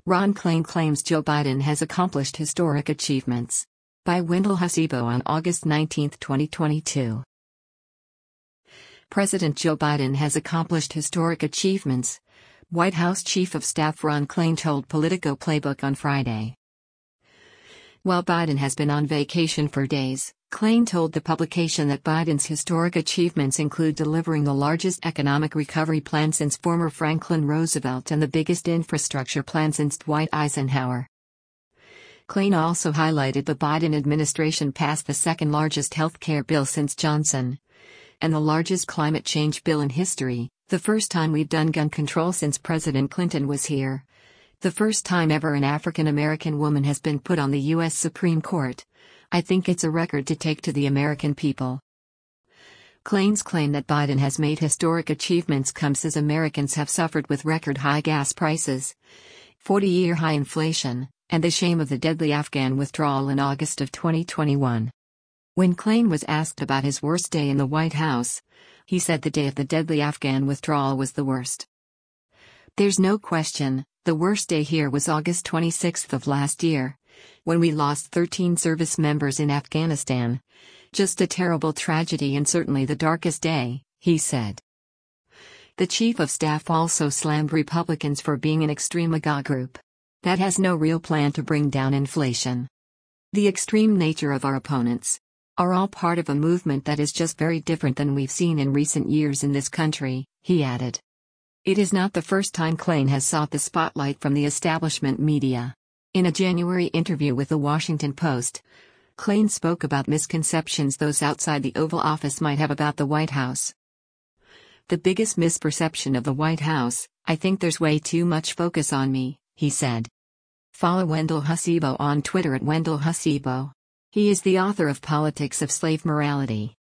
Ron Klain claims Joe Biden has accomplished historic achievements. By Wendell Hussebo on August 19, 2022. President Joe Biden has accomplished historic achievements, White House Chief of Staff Ron Klain told Politico Playbook on Friday. While Biden has been on vacation for days, Klain told the publication that Biden's historic achievements include delivering the largest economic recovery plan since former Franklin Roosevelt and the biggest infrastructure plan since Dwight Eisenhower. Klain also highlighted the Biden administration passed the second largest health care bill since Johnson, and the largest climate change bill in history, the first time we've done gun control since President Clinton was here, the first time ever an African American woman has been put on the U.S. Supreme Court. I think it's a record to take to the American people. Klain's claim that Biden has made historic achievements comes as Americans have suffered with record-high gas prices, 40-year high inflation, and the shame of the deadly Afghan withdrawal in August of 2021. When Klain was asked about his worst day in the White House, he said the day of the deadly Afghan withdrawal was the worst. There's no question, the worst day here was August 26 of last year, when we lost 13 service members in Afghanistan. Just a terrible tragedy and certainly the darkest day, he said. The chief of staff also slammed Republicans for being an extreme MAGA group that has no real plan to bring down inflation. The extreme nature of our opponents are all part of a movement that is just very different than we've seen in recent years in this country, he added. It is not the first time Klain has sought the spotlight from the establishment media. In a January interview with The Washington Post, Klain spoke about misconceptions those outside the Oval Office might have about the White House. The biggest misperception of the White House, I think there's way too much focus on me, he said. Follow Wendell Hussebo on Twitter at Wendell Hussebo. He is the author of Politics of Slave Morality.